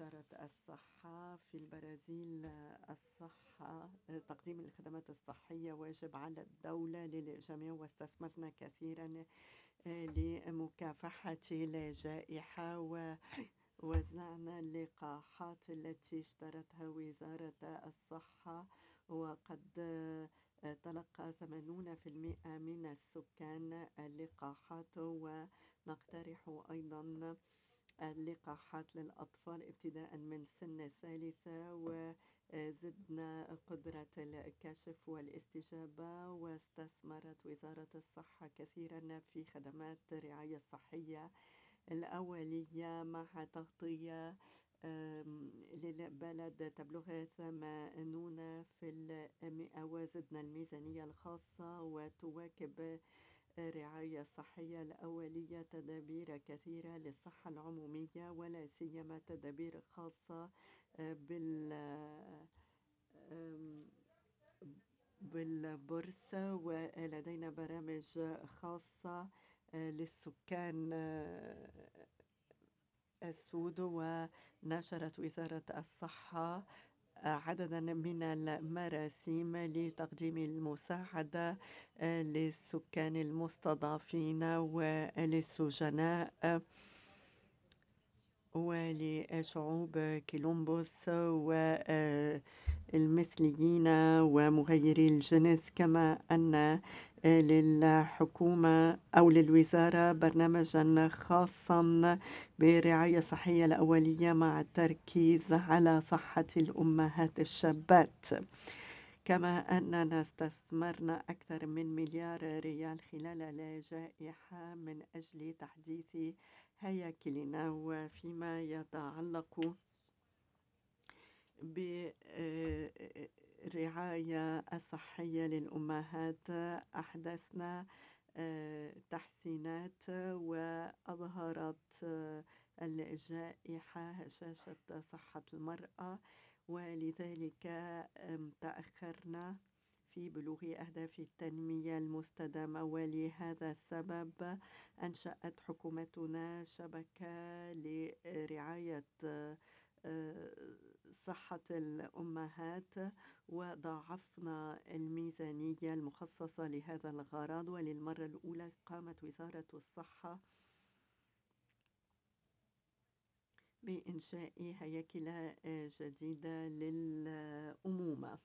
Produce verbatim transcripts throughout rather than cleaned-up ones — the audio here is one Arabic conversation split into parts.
وزارة الصحة في البرازيل. الصحة تقديم الخدمات الصحية واجب على الدولة للجميع، واستثمرنا كثيرا لمكافحة الجائحة ووزعنا اللقاحات التي اشترتها وزارة الصحة، وقد تلقى ثمانون بالمئة من السكان اللقاحات، ونقترح أيضا اللقاحات للأطفال ابتداء من سن الثالثة، وزدنا قدرة الكشف والاستجابة. واستثمرت وزارة الصحة كثيرا في خدمات الرعاية الصحية الأولية مع تغطية للبلد تبلغ ثمانون في المئة، وزدنا الميزانية الخاصة وتواكب الرعاية الصحية الأولية تدابير كثيرة للصحة العمومية، ولا سيما تدابير خاصة بال بالبورصة، ولدينا برامج خاصة للسكان السود. ونشرت وزارة الصحة عددا من المراسيم لتقديم المساعدة للسكان المستضعفين وللسجناء ولشعوب كولومبوس والمثليين ومغيري الجنس، كما أن للحكومة أو للوزارة برنامجا خاصا برعاية صحية الأولية مع التركيز على صحة الأمهات الشابات. كما أننا استثمرنا أكثر من مليار ريال خلال الجائحة من أجل تحديث هياكلنا. وفيما يتعلق بالرعاية الصحية للأمهات، أحدثنا تحسينات، وأظهرت الجائحة هشاشة صحة المرأة، ولذلك تأخرنا في بلوغ أهداف التنمية المستدامة. ولهذا السبب أنشأت حكومتنا شبكة لرعاية صحة الأمهات، وضاعفنا الميزانية المخصصة لهذا الغرض. وللمرة الأولى قامت وزارة الصحة بإنشاء هياكل جديدة للأمومة،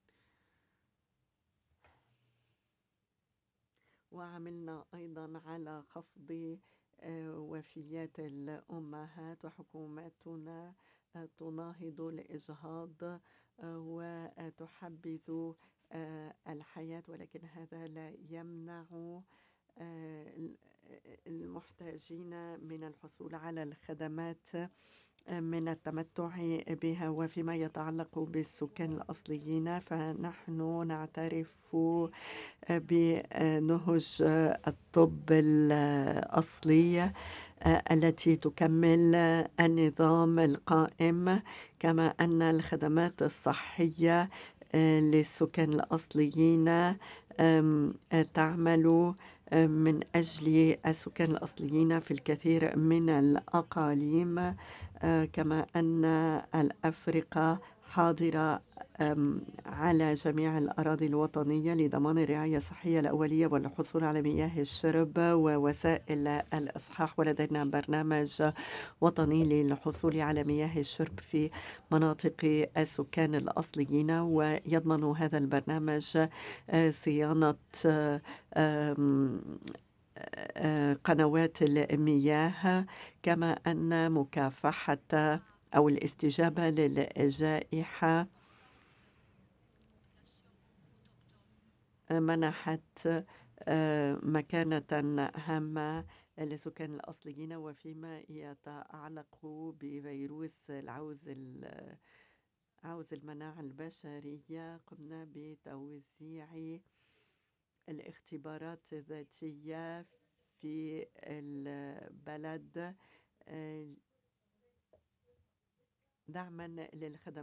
وعملنا أيضا على خفض وفيات الأمهات، وحكومتنا تناهض الإجهاض وتحبذ الحياة، ولكن هذا لا يمنع المحتاجين من الحصول على الخدمات من التمتع بها. وفيما يتعلق بالسكان الأصليين، فنحن نعترف بنهج الطب الأصلي التي تكمل النظام القائم، كما أن الخدمات الصحية للسكان الأصليين تعمل من أجل السكان الأصليين في الكثير من الأقاليم، كما أن الأفرقة حاضرة على جميع الأراضي الوطنية لضمان الرعاية الصحية الأولية والحصول على مياه الشرب ووسائل الإصحاح. ولدينا برنامج وطني للحصول على مياه الشرب في مناطق السكان الأصليين، ويضمن هذا البرنامج صيانة قنوات المياه، كما أن مكافحة أو الاستجابة للجائحة منحت مكانة هامة للسكان الأصليين. وفيما يتعلق بفيروس العوز عوز المناعة البشرية، قمنا بتوزيع الاختبارات الذاتية في البلد دعما للخدمات